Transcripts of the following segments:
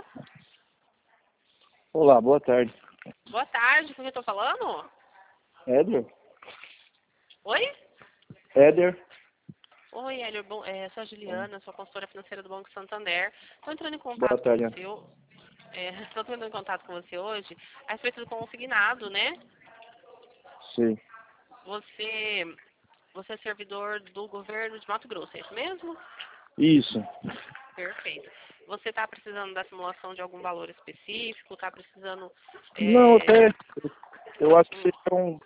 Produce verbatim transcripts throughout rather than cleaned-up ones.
Olá, boa tarde. Boa tarde, com quem eu tô falando? Éder? Oi? Éder? Oi, Hélio, bom, é, sou a Juliana, sou a consultora financeira do Banco Santander. Estou entrando em Boa contato com tarde. você, ho- é, estou entrando em contato com você hoje a respeito do consignado, né? Sim. Você, você é servidor do governo de Mato Grosso, é isso mesmo? Isso. Perfeito. Você está precisando da simulação de algum valor específico? Está precisando... Não, É, até eu acho que hum, vocês estão.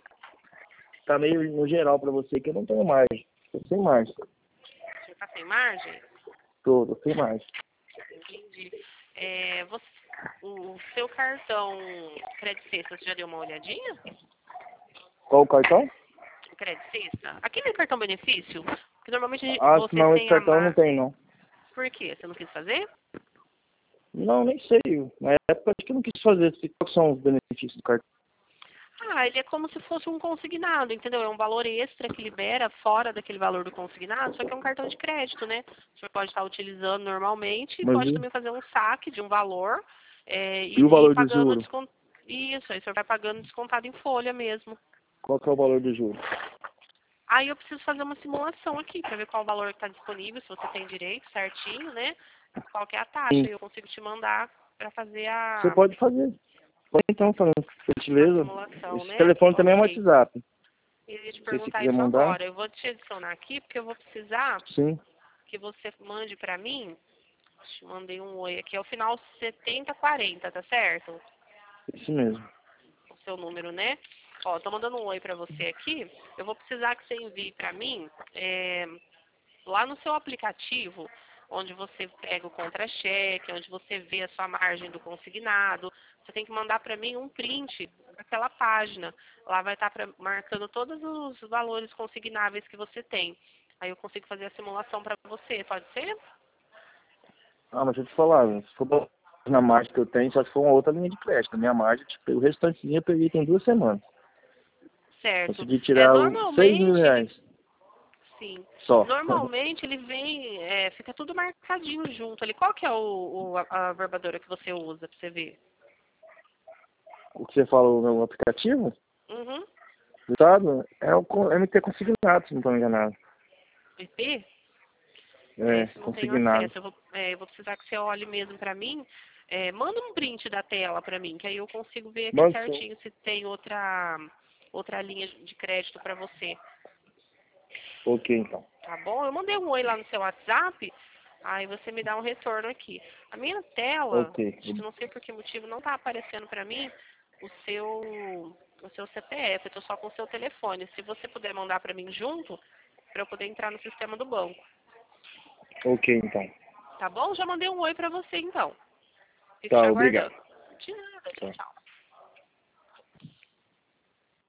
Tá meio no geral pra você que eu não tenho mais. Tô sem mais. você está sem margem? Tô, tô sem mais. Entendi. É, você, o seu cartão Crédito Sexta, você já deu uma olhadinha? Qual o cartão? O Crédito Sexta? Aquele cartão benefício? Porque normalmente Ah, você não, esse tem a cartão não mar... tem não. Por quê? Você não quis fazer? Não, nem sei. Na época acho que eu não quis fazer. Quais são os benefícios do cartão? Ah, ele é como se fosse um consignado, entendeu? É um valor extra que libera fora daquele valor do consignado, só que é um cartão de crédito, né? O senhor pode estar utilizando normalmente e Mas pode e, também fazer um saque de um valor é, e o e ir valor do pagando juro? descont... Isso, aí o senhor vai pagando descontado em folha mesmo. Qual que é o valor do juro? Aí eu preciso fazer uma simulação aqui para ver qual o valor que está disponível, se você tem direito certinho, né? Qual que é a taxa. Sim. Aí eu consigo te mandar para fazer Você a, pode fazer. Pode então, falando por a gentileza. simulação, Esse né? telefone também é um Ok. WhatsApp. Eu ia te Se você perguntar quiser isso mandar, agora. Eu vou te adicionar aqui porque eu vou precisar sim. que você mande para mim. Te mandei um oi aqui. É o final setenta quarenta, tá certo? Isso mesmo. O seu número, né? Ó, tô mandando um oi para você aqui. Eu vou precisar que você envie para mim é, lá no seu aplicativo, onde você pega o contra-cheque, onde você vê a sua margem do consignado, você tem que mandar para mim um print daquela página. Lá vai estar pra, marcando todos os valores consignáveis que você tem. Aí eu consigo fazer a simulação para você, pode ser? Ah, mas deixa eu te falar, se for botar na margem que eu tenho, só se for uma outra linha de crédito. A minha margem, tipo, o restantinho eu peguei tem duas semanas. Certo. Consegui É, tirar o seis mil normalmente ele, reais sim, só. normalmente ele vem, é, fica tudo marcadinho junto ali. Qual que é o, o- a, a verbadora que você usa para você ver? O que você falou no aplicativo Uhum. do Estado é o co- M T consignado, se não estou enganado. I P? É, É, se não tenho consignado. acesso, eu vou, é, eu vou precisar que você olhe mesmo pra mim. É, manda um print da tela pra mim, que aí eu consigo ver aqui Manda sim. certinho se tem outra, outra linha de crédito pra você, Ok, então. tá bom? Eu mandei um oi lá no seu WhatsApp, aí você me dá um retorno aqui. A minha tela, Ok. acho que não sei por que motivo, não tá aparecendo pra mim o seu, o seu C P F, eu tô só com o seu telefone. Se você puder mandar pra mim junto, pra eu poder entrar no sistema do banco, Ok, então. tá bom? Já mandei um oi pra você então. Fico Tá, te obrigado. aguardando. De nada. Tchau, Tá. tchau.